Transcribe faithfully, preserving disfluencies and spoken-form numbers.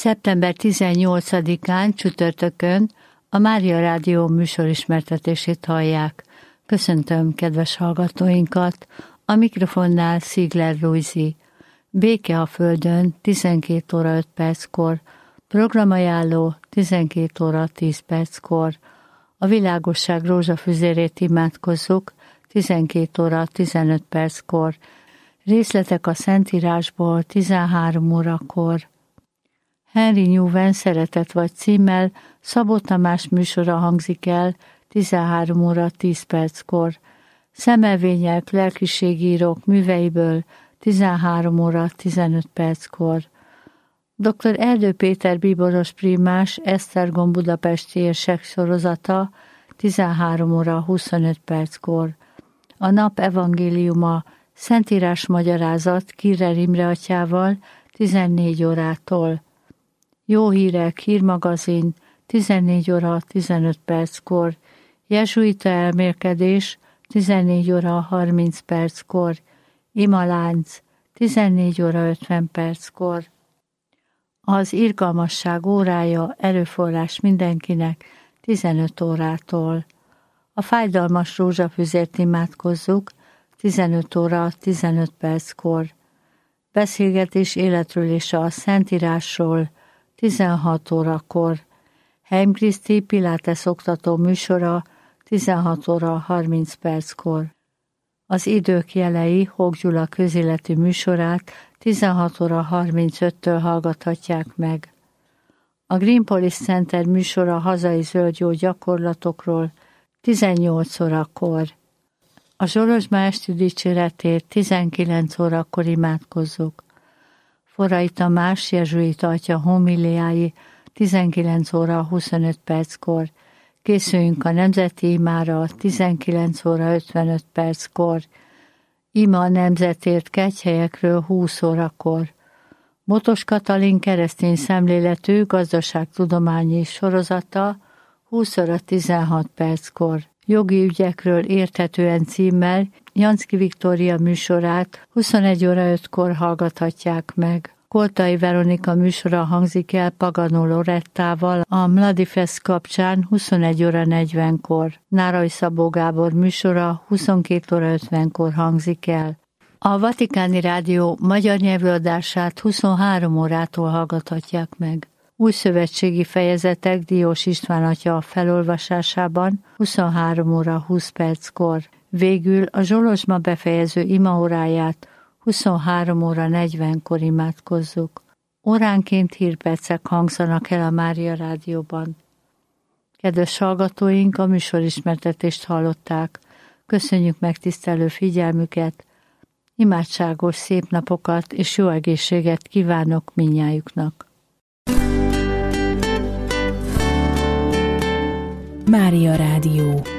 szeptember tizennyolcadikán csütörtökön a Mária Rádió műsorismertetését hallják. Köszöntöm kedves hallgatóinkat, a mikrofonnál Szigler Rújzi. Béke a Földön tizenkét óra öt perckor, programajánló tizenkét óra tíz perckor. A világosság rózsafüzérét imádkozzuk tizenkét óra tizenöt perckor. Részletek a Szentírásból tizenhárom órakor. Henry Newman Szeretet vagy címmel Szabó Tamás műsora hangzik el tizenhárom óra tíz perckor. Szemelvények lelkiségírók műveiből tizenhárom óra tizenöt perckor. doktor Erdő Péter bíboros primás Esztergom budapesti érsek sorozata tizenhárom óra huszonöt perckor. A nap evangéliuma Szentírás magyarázat Kirer Imre atyával tizennégy órától. Jó hírek hírmagazin tizennégy óra tizenöt perckor. Jezsuita elmélkedés tizennégy óra harminc perckor. Imalánc tizennégy óra ötven perckor. Az irgalmasság órája erőforrás mindenkinek tizenöt órától. A fájdalmas rózsafüzért imádkozzuk tizenöt óra tizenöt perckor. Beszélgetés életről és a Szentírásról tizenhat órakor. Heim Kriszti Pilates oktató műsora tizenhat óra harminc perckor. Az idők jelei Hók Gyula közéleti műsorát tizenhat óra harmincöttől hallgathatják meg. A Greenpolis Center műsora hazai zöldgyó gyakorlatokról tizennyolc órakor. A Zsolozsma esti dicséretét tizenkilenc órakor imádkozzuk. Forrai Tamás jezsuita atya homiliái tizenkilenc óra huszonöt perckor. Készüljünk a nemzeti imára tizenkilenc óra ötvenöt perckor. Ima a nemzetért kegyhelyekről húsz órakor. Botos Katalin keresztény szemléletű gazdaságtudományi sorozata húsz óra tizenhat perckor. Jogi ügyekről érthetően címmel Janszki Viktória műsorát huszonegy óra ötkor hallgathatják meg. Koltai Veronika műsora hangzik el Pagano Lorettával a Mladi Fest kapcsán huszonegy óra negyvenkor. Nárai Szabó Gábor műsora huszonkét óra ötvenkor hangzik el. A Vatikáni Rádió magyar nyelvű adását huszonhárom órától hallgathatják meg. Új szövetségi fejezetek Diós István atya felolvasásában huszonhárom óra húsz perckor. Végül a Zsolozsma befejező imaóráját huszonhárom óra negyvenkor imádkozzuk. Óránként hírpercek hangzanak el a Mária Rádióban. Kedves hallgatóink, a műsorismertetést hallották. Köszönjük megtisztelő figyelmüket, imádságos szép napokat és jó egészséget kívánok mindnyájuknak. Mária Rádió.